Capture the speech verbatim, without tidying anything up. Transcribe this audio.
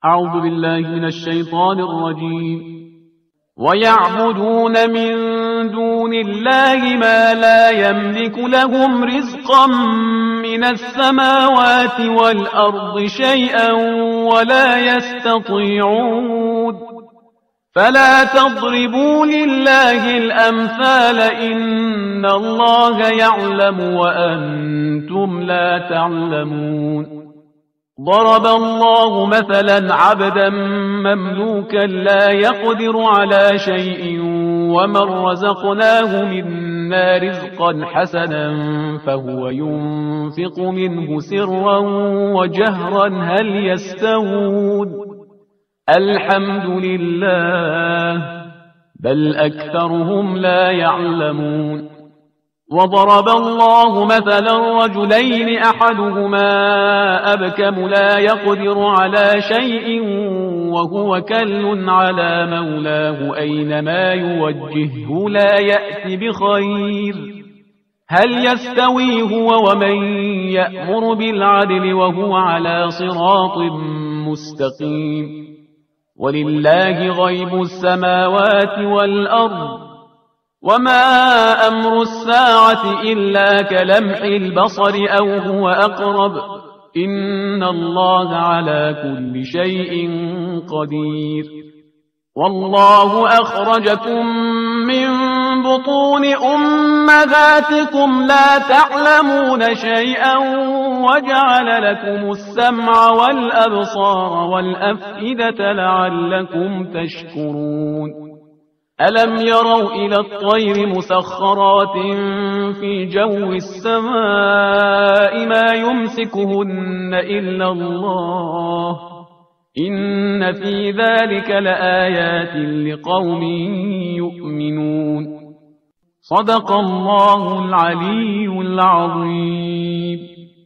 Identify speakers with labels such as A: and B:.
A: أعوذ بالله من الشيطان الرجيم. ويعبدون من دون الله ما لا يملك لهم رزقا من السماوات والأرض شيئا ولا يستطيعون. فلا تضربوا لله الأمثال، إن الله يعلم وأنتم لا تعلمون. ضرب الله مثلا عبدا مملوكا لا يقدر على شيء ومن رزقناه منا رزقا حسنا فهو ينفق منه سرا وجهرا هل يستوون؟ الحمد لله بل أكثرهم لا يعلمون. وضرب الله مثلا رجلين أحدهما أبكم لا يقدر على شيء وهو كل على مولاه أينما يوجهه لا يأت بخير. هل يستوي هو ومن يأمر بالعدل وهو على صراط مستقيم؟ ولله غيب السماوات والأرض وما أمر الساعة إلا كلمح البصر أو هو أقرب إن الله على كل شيء قدير. والله أخرجكم من بطون أمهاتكم لا تعلمون شيئا وجعل لكم السمع والأبصار والأفئدة لعلكم تشكرون. ألم يروا إلى الطير مسخرات في جو السماء ما يمسكهن إلا الله إن في ذلك لآيات لقوم يؤمنون. صدق الله العلي العظيم.